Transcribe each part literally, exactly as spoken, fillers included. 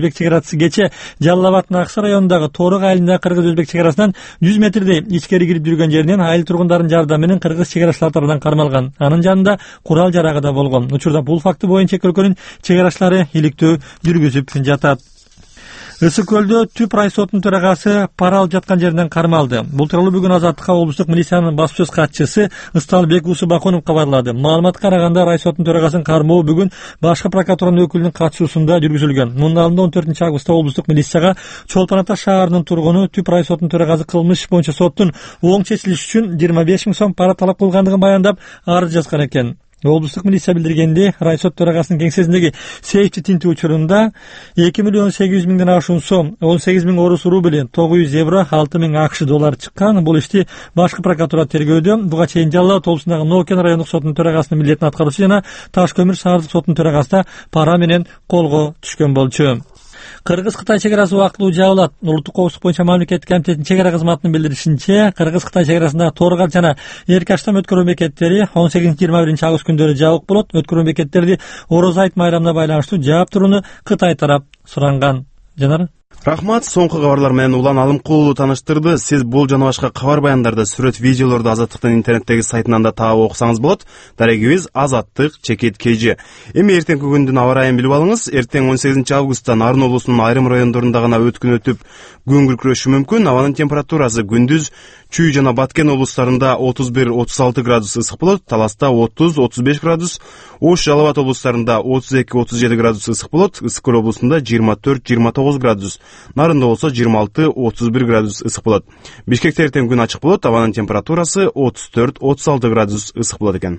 өзбек чек арасы кече Жалал абаддын Аксы районундагы Торук айылындагы кыргыз-өзбек чек арасынан жүз метрдей ичкери кирип жүргөн жеринен айыл тургундарынын жардамы менен кыргыз чек арачылар тарабынан кармалган. Анын жанында курал жарагы да болгон. Учурда бул факты боюнча эки өлкөнүн чек арачылары иликтөө жүргүзүп жатат. Ысык көлдө Түп райсотунун төрагасы пара алып жаткан жеринен кармалды. Бул тууралуу бүгүн Азаттыкка облустук милициянын басма сөз катчысы Ысталбек Усубакунов кабарлады. Маалыматка караганда райсотунун төрагасынын кармоо бүгүн башкы прокуратуранын өкүлүнүн катышуусунда жүргүзүлгөн. Мунун алдында он төртүнчү августта облустук милицияга Чолпон Ата шаарынын тургуну Түп райсотунун төрагасы кылмыш боюнча соттун оң чечилиши үчүн жыйырма беш миң сом пара талап кылгандыгын баяндап арыз жазган экен. Облустук милиция билдиргенде, райсот төрагасынын кеңсесиндеги сейфти тинтүү учурунда эки миллион сегиз жүз миңден ашуун сом, он сегиз миң орус рубли, тогуз жүз евро, алты миң акш доллар чыккан. Бул ишти башкы прокуратура тергөөдө. Буга чейин Жалал Абад облусундагы Нокен райондук сотунун төрагасынын милдетин аткаруучу жана Таш көмүр шаардык сотунун төрагасы да пара менен колго түшкөн болчу. Кыргыз-Кытай чек арасы убактылуу жабылат. Улуттук коопсуздук боюнча мамлекеттик комитеттин чек ара кызматынын билдиришинче, Кыргыз-Кытай чек арасындагы Торгал жана Эркаштам өткөрүү бекеттери он сегизинчи жыйырма биринчи август күндөрү жабык болот. Өткөрүү бекеттерди Ороз айт майрамына байланыштуу жаап турууну Кытай тарап суранган. Жанар Рахмат, соңку кабарлар менен Улан Алымкулуу таныштырды. Сиз бул жана башка кабар баяндарды, сүрөт, видеолорду Азаттыктын интернеттеги сайтынан да таап окусаңыз болот. Дарегибиз Азаттык чекит kg. Эми эртеңки күндүн аба ырайын билип алыңыз. Эртең он сегизинчи августта Нарын облусунун айрым райондорунда гана өткүн өтүп, күн күркүрөшү мүмкүн. Абанын температурасы күндүз Чүй жана Баткен облустарында отуз бир отуз алты градус ысык болот, Таласта отуз отуз беш градус, Ош, Жалал Абад облустарында отуз эки отуз жети градус ысык болот, Ысык көл облусунда жыйырма төрт жыйырма тогуз градус, Нарында болсо жыйырма алты отуз бир градус ысык болот. Бишкекте эртең күн ачык болот, абанын температурасы отуз төрт отуз алты градус ысык болот экен.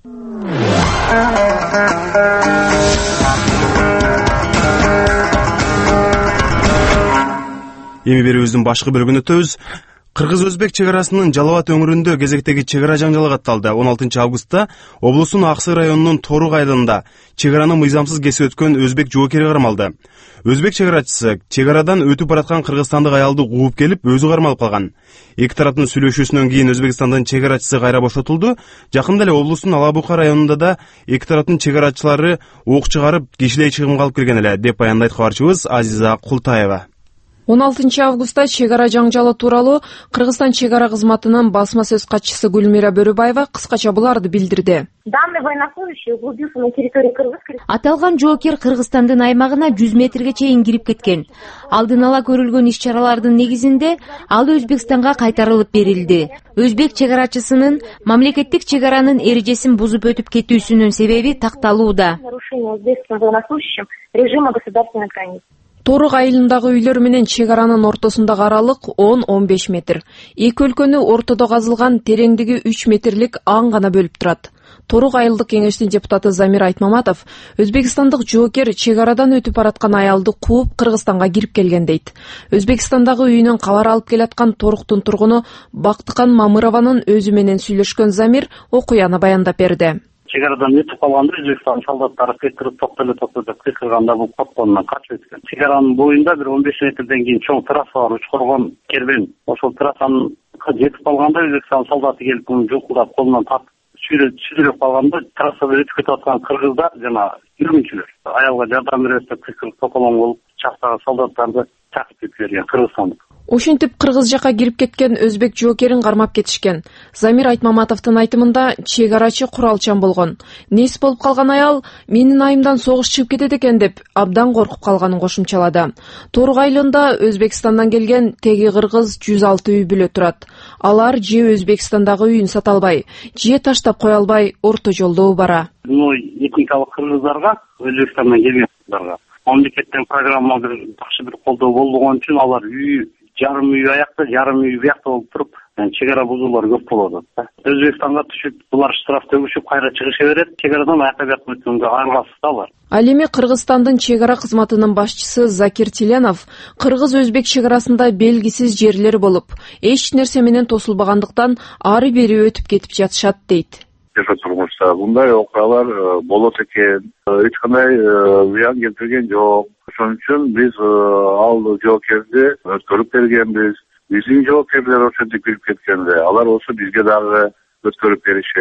Эми берүүбүздүн башкы бөлүгүнө өтөбүз. Кыргыз-өзбек чек арасынын Жалал Абад өңүрүндө кезектеги чек ара жаңжалы катталды. он алтынчы августта облустун Аксы районунун Торук айылында чек араны мыйзамсыз кесип өткөн өзбек жоокери кармалды. Өзбек чек арачысы чек арадан өтүп бараткан кыргызстандык аялды кууп келип, өзү кармалып калган. Эки тараптын сүйлөшүүсүнөн кийин Өзбекстандын чек арачысы кайра бошотулду. Жакында эле облустун Алабука районунда да эки тараптын чек арачылары ок чыгарып, кишилей чыгымга алып келген эле, деп баяндайт кабарчыбыз Азиза Култаева. он алтынчы августта чек ара жаңжалы тууралуу Кыргызстан чек ара кызматынын басма сөз катчысы Гүлмира Бөрүбаева кыскача буларды билдирди. Данный военнослужащий углубился на территорию Кыргызской. Аталган жоокер Кыргызстандын аймагына жүз метрге чейин кирип кеткен. Алдын ала көрүлгөн иш-чаралардын негизинде ал Өзбекстанга кайтарылып берилди. Өзбек чек арачысынын мамлекеттик чек аранын эрежесин бузуп өтүп кетүүсүнүн себеби такталууда. Нарушение өзбекским военнослужащим режима государственной границы. Торук айылындагы үйлөр менен чек аранын ортосундагы аралык он он беш метр. Эки өлкөнү ортодо казылган тереңдиги үч метрлик аң гана бөлүп турат. Торук айылдык кеңештин депутаты Замир Айтмаматов өзбекстандык жоокер чек арадан өтүп бараткан аялды кууп Кыргызстанга кирип келген дейт. Өзбекстандагы үйүнөн кабар алып келаткан Торуктун тургуну Бактыкан Мамырованын өзү менен сүйлөшкөн Замир окуяны баяндап берди. Чек арадан өтүп калганда Өзбекстан солдаттары кетирип токтоло токтоло деп кыйкырганда бул копконунан качып өткөн. Чек аранын боюнда бир он беш метрден кийин чоң трасса бар, учкоргон кербен. Ошол трассаны жетип калганда Өзбекстан солдаты келип муну жукулдап колунан тартып сүйлөп калганда трассада өтүп кетип аткан кыргыздар жана жүргүнчүлөр аялга жардам беребиз деп кыйкырып токолоң болуп чактагы солдаттарды чакырып кетип берген кыргызстандык. Ошентип кыргыз жака кирип кеткен өзбек жоокерин кармап кетишкен. Замир Айтмаматовдун айтымында чек арачы куралчан болгон. Нес болуп калган аял менин айымдан согуш чыгып кетет экен деп абдан коркуп калганын кошумчалады. Торук айылында Өзбекстандан келген теги кыргыз жүз алты үй бүлө турат. Алар же Өзбекстандагы үйүн сата албай, же таштап кое албай орто жолдо бара. Ну, этникалык кыргыздарга, Өзбекстандан келген кыргыздарга мамлекеттен программа бир жакшы бир колдоо болгон үчүн алар үй жарым үй аякта, жарым үй биякта болуп туруп, чек ара бузуулар көп болот да. Өзбекстанга түшүп, булар штраф төгүшүп, кайра чыгыша берет. Чек арадан аяка бияк өткөнгө аргасыз да алар. Ал эми Кыргызстандын чек ара кызматынын башчысы Закир Тиленов кыргыз-өзбек чек арасында белгисиз жерлер болуп, эч нерсе менен тосулбагандыктан ары бери өтүп кетип жатышат дейт. Турмушта мындай окуялар болот экен, эч кандай зыян келтирген жок. Ошон үчүн биз ал жоокерди өткөрүп бергенбиз. Биздин жоокерлер ошентип кирип кеткенде, алар болсо бизге дагы өткөрүп беришет.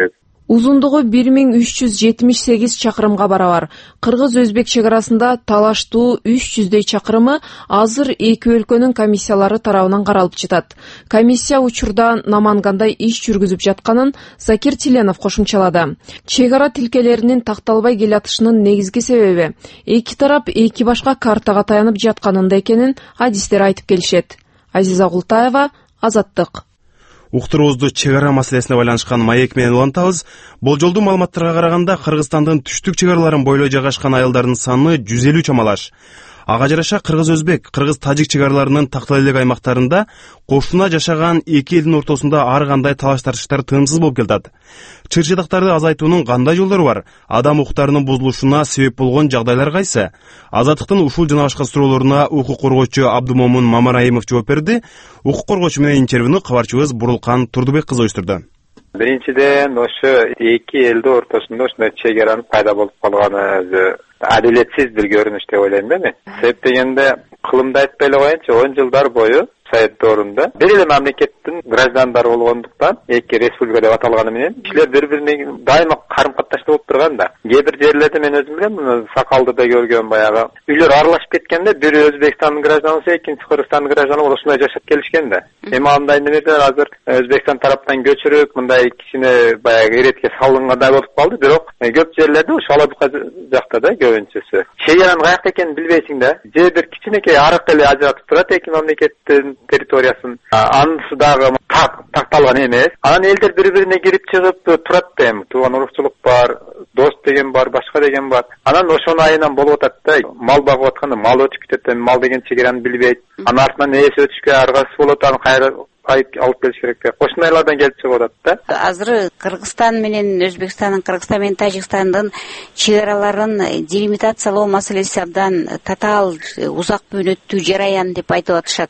Узундугу бир миң үч жүз жетимиш сегиз чакырымга барабар. Кыргыз-Өзбек чек арасында талаштуу үч жүздөй чакырымы азыр эки өлкөнүн комиссиялары тарабынан каралып жатат. Комиссия учурда намангандай иш жүргүзүп жатканын Закир Тиленов кошумчалады. Чек ара тилкелеринин такталбай келатышынын негизги себеби эки тарап эки башка картага таянып жатканында экенин адистер айтып келишет. Азиза Култаева, Азаттык. Уктуруубузду чек ара маселесине байланышкан маек менен улантабыз. Болжолдуу маалыматтарга караганда Кыргызстандын түштүк чек араларын бойлой жайгашкан айылдардын саны жүз элүү чамалаш. Ага жараша Кыргыз-Өзбек, Кыргыз-Тажик чек араларынын тактала элек аймактарында кошуна жашаган эки элдин ортосунда ар кандай талаш тартыштар тыымсыз болуп келатат. Чыр-чатактарды азайтуунун кандай жолдору бар? Адам укуктарынын бузулушуна себеп болгон жагдайлар кайсы? Азаттыктын ушул жана башка суроолоруна укук коргоочу Абдумомун Мамараимов жооп берди. Укук коргоочу менен интервьюну кабарчыбыз Бурулкан Турдубек кызы уюштурду. Биринчиден, ошо эки элдин ортосунда ушундай чек аранын пайда болуп калганы өзү адилетсиз бир көрүнүш деп ойлойм да мен. Себеп дегенде, кылымды айтпай эле коеюнчу, он жылдар бою Совет доорунда бир эле мамлекеттин граждандары болгондуктан эки республика деп аталганы менен кишилер бири-бирине дайыма карым-катнашта болуп турган да. Кээ бир жерлерде мен өзүм билем, Сакалдыда көргөн баягы үйлөр аралашып кеткенде бири Өзбекстандын гражданы болсо, экинчи Кыргызстандын гражданы болуп ушундай жашап келишкен да. Эми андай немелер азыр Өзбекстан тараптан көчүрүп, мындай кичине баягы эретке салынгандай болуп калды, бирок көп жерлерде ушу Алабука жакта да көбүнчөсү. Чек аранын каякта экенин билбейсиң да. Же бир кичинекей арык эле ажыратып турат эки мамлекеттин территориясын. Анысы дагы такталган эмес. Анан элдер бири-бирине кирип чыгып турат да, эми тууган уруктулук бар, дос деген бар, башка деген бар. Анан ошонун айынан болуп атат да. Мал багып атканда мал өтүп кетет, мал деген чек араны билбейт. Анын артынан ээси өтүшкө аргасы болот, анан кайра алып келиш керек да. Ошондайлардан келип чыгып атат да. Азыр Кыргызстан менен Өзбекстандын, Кыргызстан менен Тажикстандын чек араларын делимитациялоо маселеси абдан татаал, узак мөөнөттүү жараян деп айтып атышат.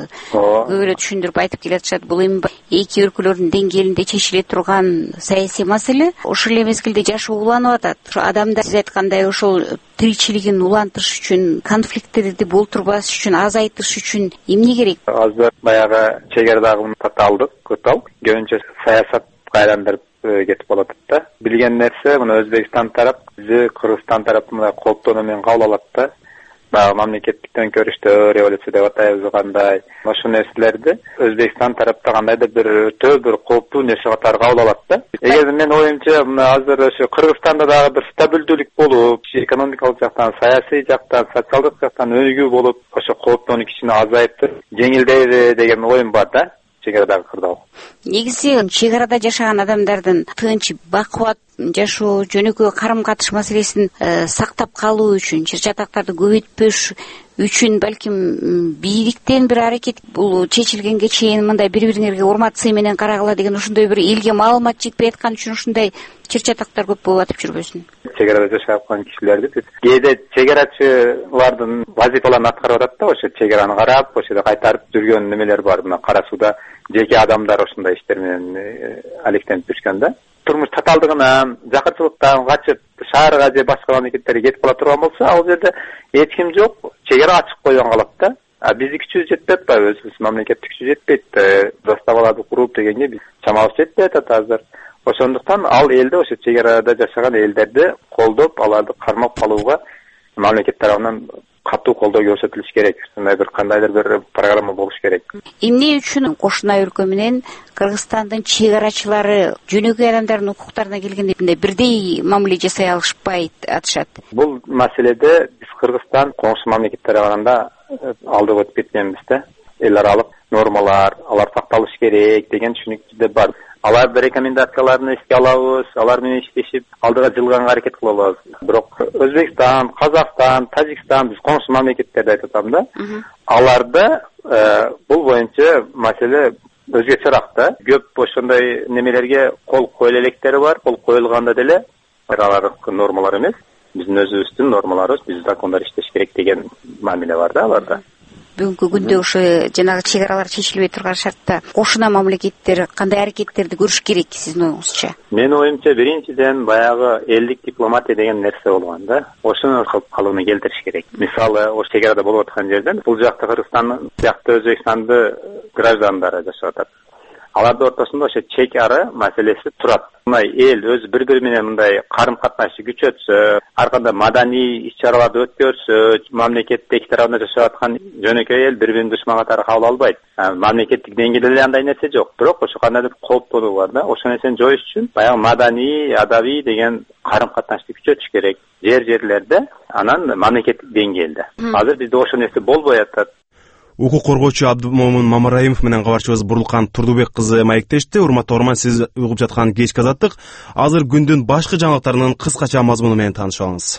Көп эле түшүндүрүп айтып келатышат. Бул эми эки өлкөлөрдүн деңгээлинде чечиле турган саясий маселе. Ошол эле мезгилде жашы уланып атат. Адамдар сиз айткандай ошол тиричилигин улантыш үчүн, конфликттерди болтурбаш үчүн, азайтыш үчүн эмне керек? Азыр баягы чек арадагы татаалдык, көтал, көбүнчө саясат айландырып кетип калат да. Билген нерсе, мына Өзбекстан тарап, бизи Кыргызстан тарапы мына колтонуу менен кабыл алат да. Баягы мамлекеттик төңкөрүштө революция деп атайбыз кандай. Ошол нерселерди Өзбекстан тарапта кандайдыр бир өтө бир кооптуу нерсе катары кабыл алат да. Эгер мен оюмча мына азыр ошо Кыргызстанда дагы бир стабилдүүлүк болуп, экономикалык жактан, саясий жактан, социалдык жактан өнүгүү болуп, ошо кооптоону кичине азайып жеңилдейби деген оюм бар да. Чек арадагы кырдаал. Негизи чек арада жашаган адамдардын тынч, бакубат жашоо, жөнөкөй карым-катыш маселесин сактап калуу үчүн, чыр-чатактарды көбөйтпөш үчүн балким бийликтен бир аракет, бул чечилгенге чейин мындай бири-бириңерге урмат сый менен карагыла деген ошондой бир элге маалымат жетпей аткан үчүн ушундай чыр-чатактар көп болуп атып жүрбөсүн. Чек арада жашап аткан кишилерди кээде чек арачылардын вазифаларын аткарып атат да, ошо чек араны карап, ошо кайтарып жүргөн немелер бар. Мына Кара Сууда жеке адамдар ошондой иштер менен алектенип жүргөн да. Турмуш татаалдыгынан, жакырчылыктан качып шаарга же башка мамлекеттерге кетип кала турган болсо, ал жерде эч ким жок, чек ара ачык койгон калат да. А биздин күчүбүз жетпей атпайбы? Өзүбүз мамлекеттик күчү жетпейт. Заставаларды куруп дегенге биз чамабыз жетпей атат азыр. Ошондуктан ал элде, ошо чек арада жашаган элдерди колдоп, аларды кармап калууга мамлекет тарабынан катуу колдоо көрсөтүлүш керек. Мындай бир кандайдыр бир программа болуш керек. Эмне үчүн кошуна өлкө менен Кыргызстандын чек арачылары жөнөкөй адамдардын укуктарына келгенде бирдей мамиле жасай алышпайт атышат? Бул маселеде биз Кыргызстан коңшу мамлекеттерге караганда алдыга өтүп кеткенбиз да. Эл аралык нормалар, алар сакталыш керек деген түшүнүктү бар. Алардын рекомендацияларын эске алабыз, алар менен иштешип, алдыга жылганга аракет кылабыз. Бирок Өзбекстан, Казакстан, Тажикстан, биз коңшу мамлекеттерди айтып атам да. Аларда бул боюнча маселе өзгөчөрөөк да. Көп ошондой немелерге кол коюла электери бар, кол коюлганда деле аралык нормалар эмес, биздин өзүбүздүн нормаларыбыз, биздин закондар иштеш керек деген мамиле бар да аларда. Бүгүнкү күндө ошо жанагы чек аралар чечилбей турган шартта кошуна мамлекеттер кандай аракеттерди көрүш керек сиздин оюңузча? Менин оюмча биринчиден баягы элдик дипломатия деген нерсе болгон да. Ошону кылып калууну келтириш керек. Мисалы, ошо чек арада болуп аткан жерден бул жакта Кыргызстан, жакта Өзбекстанды граждандары жашап атат. алардын ортосунда ошо чек ара маселеси турат. Мындай эл өзү бири бири менен мындай карым катнашты күчөтсө, ар кандай маданий иш-чараларды өткөрсө, мамлекетте эки тарабында жашап аткан жөнөкөй эл бири-бирин душман катары кабыл албайт. Мамлекеттик деңгээлде эле андай нерсе жок. Бирок ошо кандайдыр колдонуу бар да. Ошол нерсени жоюш үчүн баягы маданий, адабий деген карым катнашты күчөтүш керек. Жер жерлерде, анан мамлекеттик деңгээлде. Азыр бизде ошол нерсе болбой атат. Укук коргоочу Абдымомун Мамараимов менен кабарчыбыз Бурлукан Турдубек кызы маектешти. Урматтуу угарман, сиз угуп жаткан кечки азаттык. Азыр күндүн башкы жаңылыктарынын кыскача мазмуну менен таанышып алыңыз.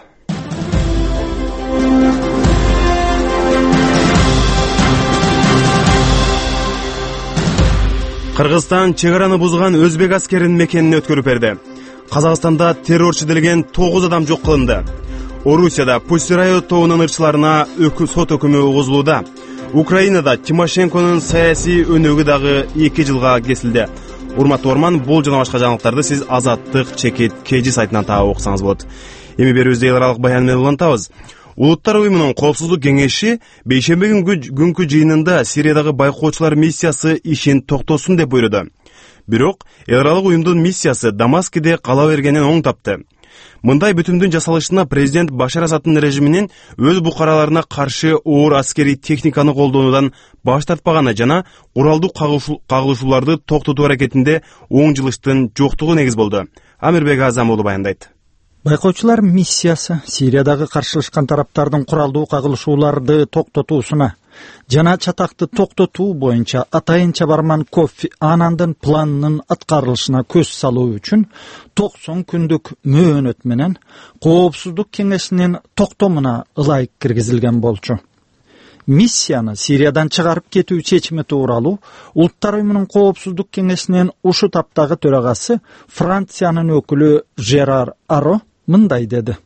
Кыргызстан чек араны бузган өзбек аскеринин мекенине өткөрүп берди. Казакстанда террорчу делген тогуз адам жок кылынды. Орусияда Пусирайо тоонун ырчыларына сот өкүмү угузулууда. Украинада Тимошенконун саясий өнөгү дагы эки жылга кесилди. Урматтуу угарман, бул жана башка жаңылыктарды сиз Азаттык чекит кж сайтынан таап окусаңыз болот. Эми берүүбүздө эл аралык баян менен улантабыз. Улуттар уюмунун коопсуздук кеңеши бейшемби күнгү жыйынында Сириядагы байкоочулар миссиясы ишин токтотсун деп буйруду. Бирок эл аралык уюмдун миссиясы Дамаскиде кала бергенин оң тапты. Мындай бүтүмдүн жасалышына президент Башар Асадтын режиминин өз букараларына каршы оор аскерий техниканы колдонуудан баш тартпаганы жана куралдуу кагылышууларды токтотуу аракетинде оң жылыштын жоктугу негиз болду. Амирбек Азам уулу баяндайт. Байкоочулар миссиясы Сириядагы каршылашкан тараптардын куралдуу кагылышууларды токтотуусуна жана чатакты токтотуу боюнча атайынча барман Кофи Аннандын планынын аткарылышына көз салуу үчүн токсон күндүк мөөнөт менен Коопсуздук кеңешинин токтомуна ылайык киргизилген болчу. Миссияны Сириядан чыгарып кетүү чечими тууралуу Улуттар уюмунун Коопсуздук кеңешинин ушу таптагы төрагасы Франциянын өкүлү Жерар Аро мындай деди.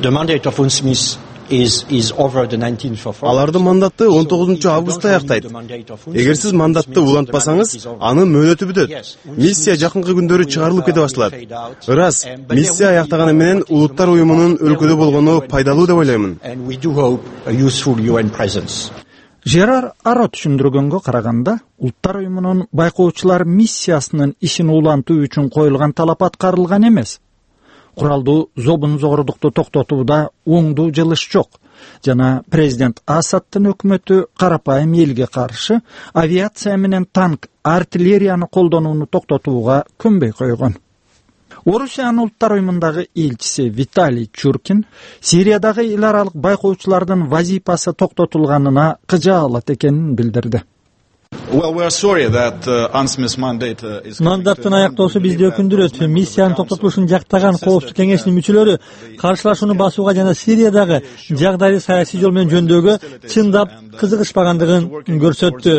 Алардын мандаты он тогузунчу августта аяктайт. Эгер сиз мандатты улантпасаңыз, анын мөөнөтү бүтөт. Миссия жакынкы күндөрү чыгарылып кете башталат. Ырас, миссия аяктаганы менен Улуттар уюмунун өлкөдө болгону пайдалуу деп ойлоймун. Жерар Аро түшүндүргөнгө караганда, Улуттар уюмунун байкоочулар миссиясынын ишин улантуу үчүн коюлган талап аткарылган эмес. Куралдуу зобун зогордукту токтотууда оңдуу жылыш жок. Жана президент Асадтын өкмөтү карапайым элге каршы авиация менен танк, артиллерияны колдонууну токтотууга көнбөй койгон. Орусиянын Улуттар уюмундагы элчиси Виталий Чуркин Сириядагы эл аралык байкоочулардын вазипасы токтотулганына кыжаалат экенин билдирди. Мандаттын аяктоосу бизди өкүндүрөт. Миссиянын токтотулушун жактаган Коопсуздук кеңешинин мүчөлөрү каршылашууну басууга жана Сириядагы жагдайды саясий жол менен жөндөөгө чындап кызыгышпагандыгын көрсөттү.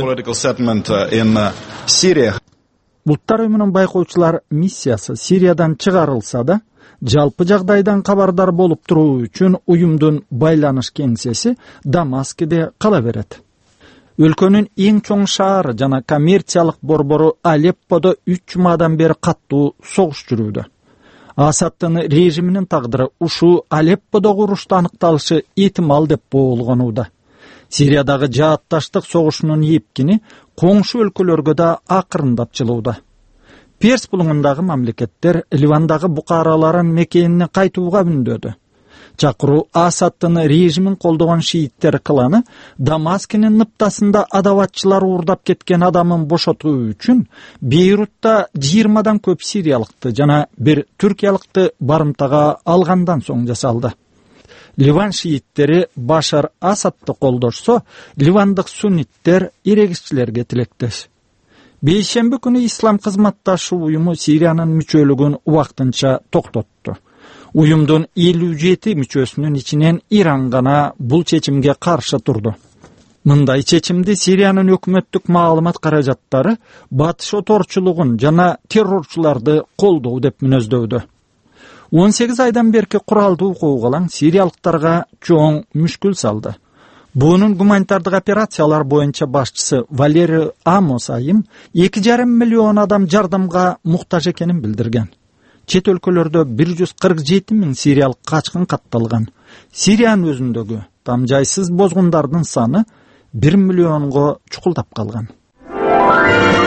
Улуттар уюмунун байкоочулар миссиясы Сириядан чыгарылса да, жалпы жагдайдан кабардар болуп туруу үчүн уюмдун байланыш кеңсеси Дамаскиде кала берет. Өлкөнүн эң чоң шаары жана коммерциялык борбору Алепподо үч жумадан бери каттуу согуш жүрүүдө. Асадтын режиминин тагдыры ушул Алепподогу урушту аныкталышы этимал деп боолгонууда. Сириядагы жаатташтык согушунун эпкини коңшу өлкөлөргө да акырындап жылууда. Перс булуңундагы мамлекеттер Ливандагы букараларын мекенине кайтууга үндөдү. Чакыруу Асадтын режимин колдогон шииттер кланы Дамаскинин ныптасында адабатчылар уурдап кеткен адамын бошотуу үчүн Бейрутта жыйырмадан көп сириялыкты жана бир түркиялыкты барымтага алгандан соң жасалды. Ливан шииттери Башар Асадты колдошсо, ливандык сунниттер эрегисчилерге тилектеш. Бейшемби күнү Ислам кызматташуу уюму Сириянын мүчөлүгүн убактынча токтотту. Уюмдун элүү жети мүчөсүнүн ичинен Иран гана бул чечимге каршы турду. Мындай чечимди Сириянын өкмөттүк маалымат каражаттары батыш оторчулугун жана террорчуларды колдоо деп мүнөздөдү. он сегиз айдан берки куралдуу куугалаң сириялыктарга чоң мүшкүл салды. Буунун гуманитардык операциялар боюнча башчысы Валерий Амос айым эки жарым миллион адам жардамга муктаж экенин билдирген. Чет өлкөлөрдө бир жүз кырк жети миң сириялык качкын катталган. Сириянын өзүндөгү там жайсыз бозгундардын саны бир миллионго чукулдап калган.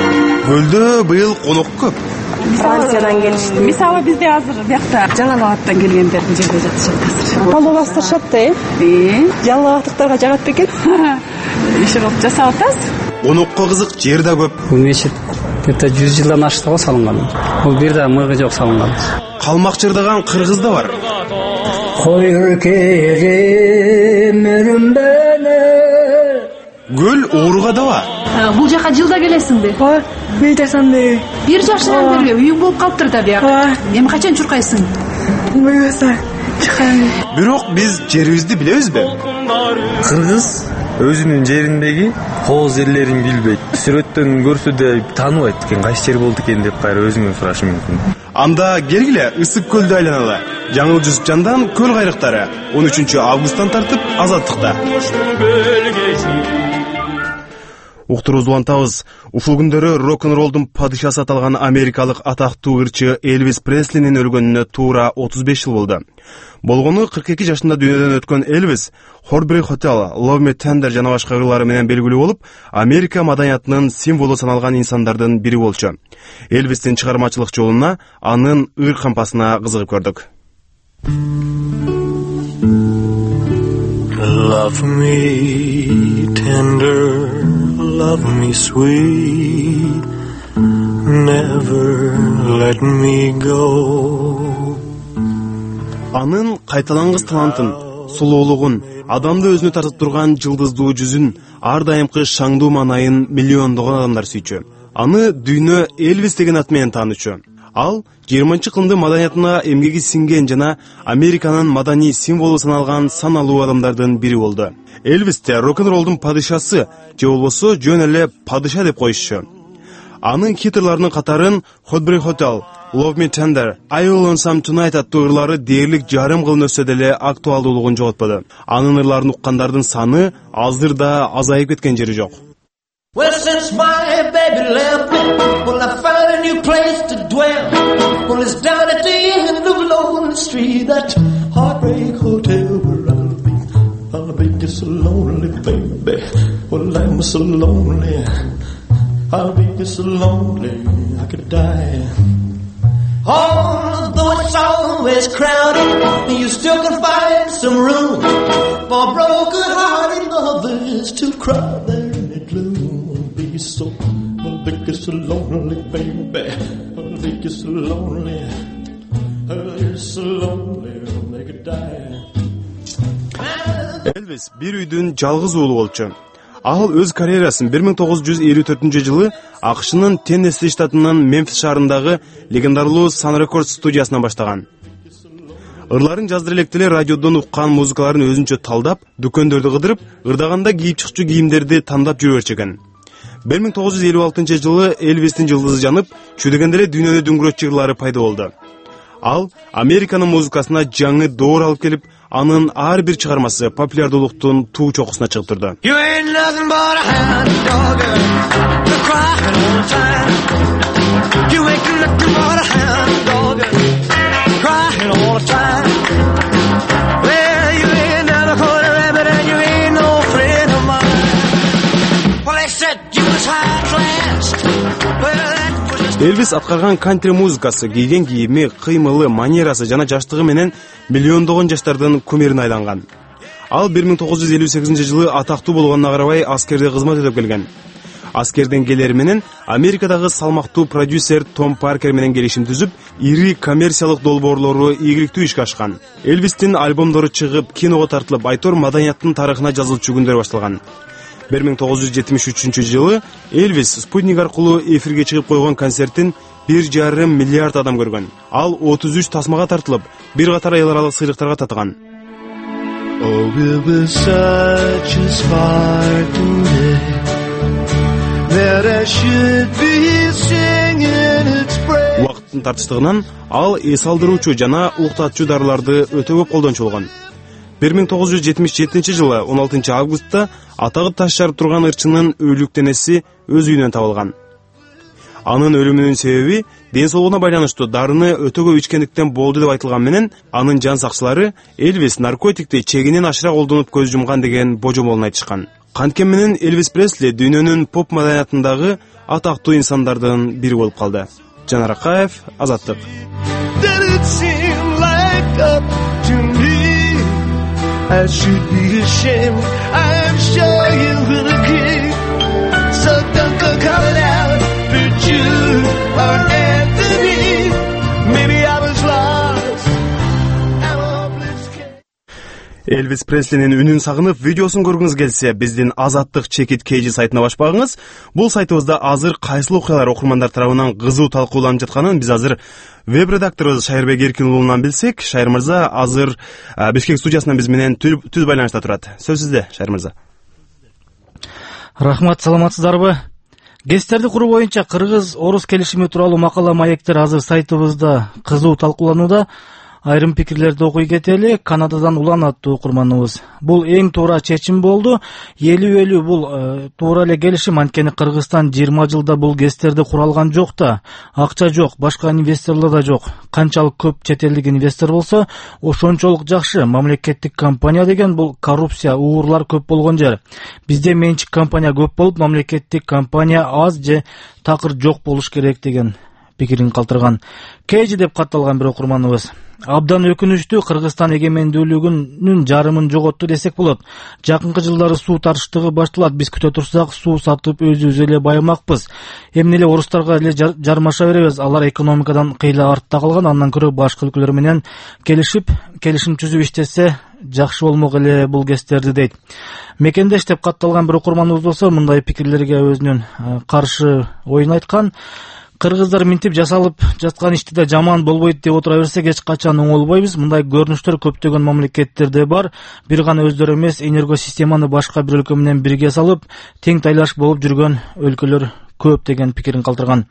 Көлдө быйыл конок көп. Франциядан келишти. Мисалы бизде азыр биякта Жалал-Абадтан келгендердин жерде жатышат азыр. Палоо бастырышат да, э? Э, Жалал-Абадтыктарга жагат бекен? иш кылып жасап атасыз. Конокко кызык жер да көп. Бул мечит где-то жүз жылдан ашты го салынган. Бул бир да мыгы жок салынган. Калмак чырдаган кыргыз да бар. Койр керем өрүмбөнө. Гүл ооруга даба. Бул жака жылда келесиңби? Ооба, мейтесанды. Бир жашынан бери үйүң болуп калыптыр да бияк. Эми качан чуркайсың? Буюрса, чыкайм. Бирок биз жерибизди билебизби? Кыргыз өзүнүн жериндеги кооз жерлерин билбейт. Сүрөттөн көрсө да тааныбайт экен, кайсы жер болду экен деп кайра өзүңөн сурашы мүмкүн. Анда келгиле ысык көлдү айланалы. Жаңыл Жусупжандан Көл кайрыктары он үчүнчү августтан тартып Азаттыкта. Уктурубузду улантабыз. Ушул күндөрү рок-н-ролдун падышасы аталган америкалык атактуу ырчы Элвис Преслинин өлгөнүнө туура отуз беш жыл болду. Болгону кырк эки жашында дүйнөдөн өткөн Элвис Heartbreak Hotel, Love Me Tender жана башка ырлары менен белгилүү болуп, Америка маданиятынын символу саналган инсандардын бири болчу. Элвистин чыгармачылык жолуна, анын ыр кампасына кызыгып көрдүк. Love me tender, love me sweet, never let me go. Анын кайталангыс талантын, сулуулугун, адамды өзүнө тартып турган жылдыздуу жүзүн, ар дайымкы шаңдуу маанайын миллиондогон адамдар сүйчү. Аны дүйнө Элвис деген ат менен таанычу. Ал жыйырманчы кылымдын маданиятына эмгеги сиңген жана Американын маданий символу саналган саналуу адамдардын бири болду. Элвисте рок-н-ролдун падышасы, же болбосо жөн эле падыша деп коюшчу. Анын хиттерларынын катарын Heartbreak Hotel, Love Me Tender, I Will Lonesome Tonight аттуу ырлары дээрлик жарым кылын өссө деле актуалдуулугун жоготподу. Анын ырларын уккандардын саны азыр да азайып кеткен жери жок. Well, since my baby left me, well, I found a new place to dwell. Well, it's down at the end of Lonely Street, that Heartbreak Hotel where I'll be. I'll be just so lonely, baby. Well, I'm so lonely. I'll be just so lonely, I could die. Although it's always crowded, you still can find some room for broken-hearted lovers to cry there in the gloom. So, I'll be so lonely, baby. I'll be so lonely. I'll be so lonely, I'll make it die. Элвис бир үйдүн жалгыз уулу болчу. Ал өз карьерасын бир миң тогуз жүз элүү төртүнчү жылы АКШнын Теннесси штатынын Мемфис шаарындагы легендарлуу Sun Records студиясынан баштаган. Ырларын жаздыр элек деле радиодон уккан музыкаларын өзүнчө талдап, дүкөндөрдү кыдырып, ырдаганда кийип чыкчу кийимдерди тандап жүрө берчү. бир миң тогуз жүз элүү алтынчы жылы Элвистин жылдызы жанып, чүдөгөндө эле дүйнөнү дүңгүрөтчү ырлары пайда болду. Ал Американын музыкасына жаңы доор алып келип, анын ар бир чыгармасы популярдуулуктун туу чокусуна чыгып турду. You ain't nothing but a hound dog, you're crying all the time. You ain't nothing but a hound dog, crying all the time. Well, you ain't never caught a rabbit and you ain't no friend of mine. Well, they said you was high class. Well, that was just... Элвис аткарган кантри музыкасы, кийген кийими, кыймылы, манерасы жана жаштыгы менен миллиондогон жаштардын кумирине айланган. Ал бир миң тогуз жүз элүү сегизинчи жылы атактуу болгонуна карабай аскерде кызмат өтөп келген. Аскерден келери менен Америкадагы салмактуу продюсер Том Паркер менен келишим түзүп, ири коммерциялык долбоорлору ийгиликтүү ишке ашкан. Элвистин альбомдору чыгып, киного тартылып, айтор маданияттын тарыхына жазылчу күндөр башталган. бир миң тогуз жүз жетимиш үчүнчү жылы Элвис спутник аркылуу эфирге чыгып койгон концертин бир жарым миллиард адам көргөн. Ал отуз үч тасмага тартылып, бир катар эл аралык сыйлыктарга татыган. Oh, it was such a sparkling day that I should be singing its praise. Убакыттын тартыштыгынан ал эс алдыруучу жана уктатчу дарыларды өтө көп колдончу болгон. бир миң тогуз жүз жетимиш жетинчи жылы он алтынчы августта атагы таш жарып турган ырчынын өлүк денеси өз үйүнөн табылган. Анын өлүмүнүн себеби ден соолугуна байланыштуу дарыны өтө көп ичкендиктен болду деп айтылган менен, анын жан сакчылары Элвис наркотикти чегинен ашыра колдонуп көз жумган деген божомолун айтышкан. Канткен менен Элвис Пресли дүйнөнүн поп маданиятындагы атактуу инсандардын бири болуп калды. Жанар Акаев, Азаттык. I should be ashamed. I'm sure you will agree. So don't go calling out for Jude or Anthony. Maybe I was lost. I'm a hopeless case. Элвис Преслинин үнүн сагынып, видеосун көргүңүз келсе, биздин Азаттык Чекит Кейжи сайтына баш багыңыз. Бул сайтыбызда азыр кайсыл окуялар окурмандар тарабынан кызуу талкууланып жатканын биз азыр веб-редакторубуз Шайырбек Эркин уулунан билсек. Шайыр мырза азыр Бишкек студиясынан биз менен түз байланышта турат. Сөз сизде, Шайыр мырза. Рахмат, саламатсыздарбы? Гестерди куруу боюнча кыргыз-орус келишими тууралуу макала маектер азыр сайтыбызда кызуу талкууланууда. Айрым пикирлерди окуй кетели. Канададан Улан аттуу окурманыбыз. Бул эң туура чечим болду. элүү элүү бул э, туура эле келишим, анткени Кыргызстан жыйырма жылда бул гестерди куралган жок да. Акча жок, башка инвесторлор да жок. Канчалык көп чет элдик инвестор болсо, ошончолук жакшы. Мамлекеттик компания деген бул коррупция, угурлар көп болгон жер. Бизде менчик компания көп болуп, мамлекеттик компания аз же такыр жок болуш керек деген пикирин калтырган. Кейжи деп катталган бир окурманыбыз. Абдан өкүнүчтүү, Кыргызстан эгемендүүлүгүнүн жарымын жоготту десек болот. Жакынкы жылдары суу тартыштыгы башталат. Биз күтө турсак, суу сатып өзүбүз эле байымакпыз. Эмне эле орустарга эле жармаша беребиз. Алар экономикадан кыйла артта калган, андан көрө башка өлкөлөр менен келишип, келишим түзүп иштесе жакшы болмок эле бул гестерди дейт. Мекендеш деп катталган бир окурманыбыз болсо, мындай пикирлерге өзүнүн каршы оюн айткан. Кыргыздар минтип жасалып жаткан ишти да жаман болбойт деп отура берсек эч качан оңолбойбуз. Мындай көрүнүштөр көптөгөн мамлекеттерде бар. Бир гана өздөрү эмес, энергосистеманы башка бир өлкө менен бирге салып, тең тайлаш болуп жүргөн өлкөлөр көп деген пикирин калтырган.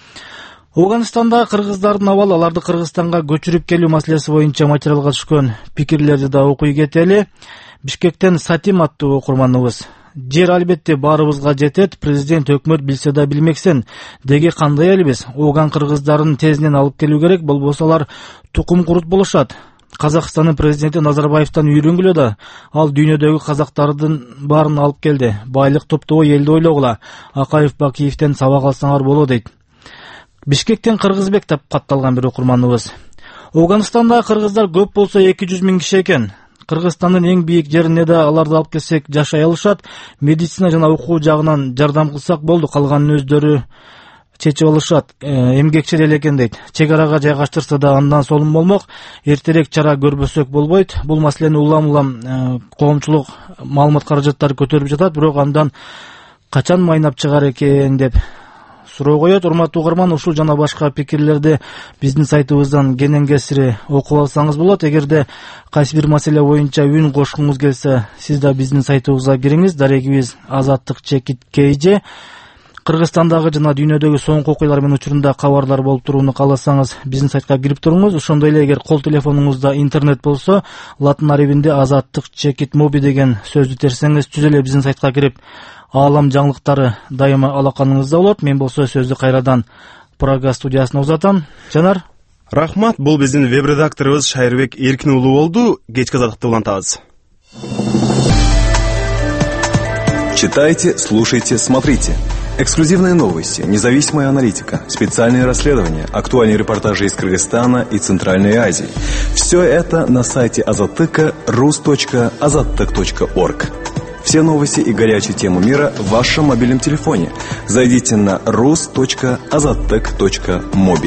Афганистанда кыргыздардын абалы, аларды Кыргызстанга көчүрүп келүү маселеси боюнча материалга түшкөн пикирлерди да окуй кетели. Бишкектен Сатим аттуу окурманыбыз. Жер албетте баарыбызга жетет, президент өкмөт билсе да билмексен. Деги кандай элбиз? Ооган кыргыздарын тезинен алып келүү керек, болбосо алар тукум курут болушат. Казакстандын президенти Назарбаевтан үйрөнгүлө да, ал дүйнөдөгү казактардын баарын алып келди. Байлык топтобой элди ойлогула. Акаев Бакиевден сабак алсаңар болот дейт. Бишкектен Кыргызбек деп катталган бир окурманыбыз. Афганистанда кыргыздар көп болсо эки жүз миң киши экен. Кыргызстандын эң бийик жерине да аларды алып келсек жашай алышат. Медицина жана окуу жагынан жардам кылсак болду, калганын өздөрү чечип алышат. Эмгекчил эле экен дейт. Чек арага жайгаштырса да андан солум болмок. Эртерээк чара көрбөсөк болбойт. Бул маселени улам-улам коомчулук маалымат каражаттары көтөрүп жатат, бирок андан качан майнап чыгар экен деп суроо коет. Урматтуу угарман, ушул жана башка пикирлерди биздин сайтыбыздан кенен кесири окуп алсаңыз болот. Эгерде кайсы бир маселе боюнча үн кошкуңуз келсе, сиз да биздин сайтыбызга кириңиз. Дарегибиз Азаттык Чекит Кейжи. Кыргызстандагы жана дүйнөдөгү соңку окуялар менен учурунда кабардар болуп турууну кааласаңыз, биздин сайтка кирип туруңуз. Ошондой эле эгер кол телефонуңузда интернет болсо, латын арабинде Азаттык Чекит Моби деген сөздү терсеңиз, түз эле биздин сайтка кирип аалам жаңылыктары дайыма алаканыңызда болот. Мен болсо сөздү кайрадан Прага студиясына узатам. Жанар, рахмат. Бул биздин веб-редакторубуз Шайырбек Эркин уулу болду. Кечки азаттыкты улантабыз. Читайте, слушайте, смотрите. Эксклюзивные новости, независимая аналитика, специальные расследования, актуальные репортажи из Кыргызстана и Центральной Азии. Все это на сайте Азаттыка рус точка азаттык точка орг. Все новости и горячие темы мира в вашем мобильном телефоне. Зайдите на рус точка азаттык точка моби.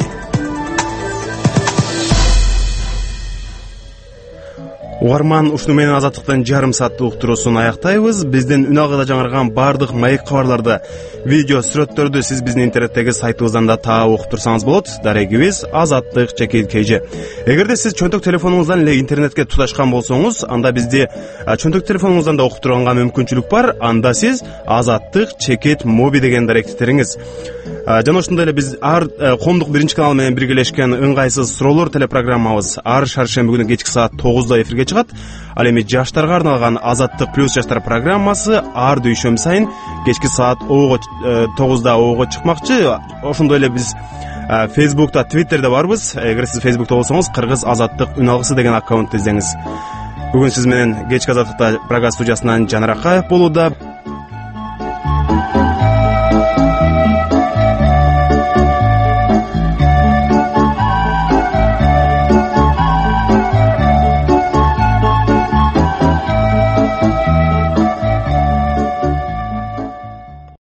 Угарман, ушуну менен Азаттыктын жарым сааттык уктуруусун аяктайбыз. Биздин үн алгыда жаңырган бардык маек кабарларды, видео сүрөттөрдү сиз биздин интернеттеги сайтыбыздан да таап окуп турсаңыз болот. Дарегибиз Азаттык Чекит Кейжи. Эгерде сиз чөнтөк телефонуңуздан эле интернетке туташкан болсоңуз, анда бизди чөнтөк телефонуңуздан да окуп турганга мүмкүнчүлүк бар. Анда сиз Азаттык Чекит Моби деген даректи териңиз. Жана ошондой эле биз ар коомдук биринчи канал менен биргелешкен ыңгайсыз суроолор телепрограммабыз ар шаршемби күнү кечки саат тогузда эфирге чыгат. Ал эми жаштарга арналган Азаттык плюс жаштар программасы ар дүйшөмбү сайын кечки саат тогузда оого чыкмакчы. Ошондой эле биз Facebook'ta, Twitter'de барбыз. Эгер сиз Facebook'ta болсоңуз, Кыргыз Азаттык үн алгысы деген аккаунтты издеңиз. Бүгүн сиз менен кечки азаттыкта Прага студиясынан Жанар Акаев болууда.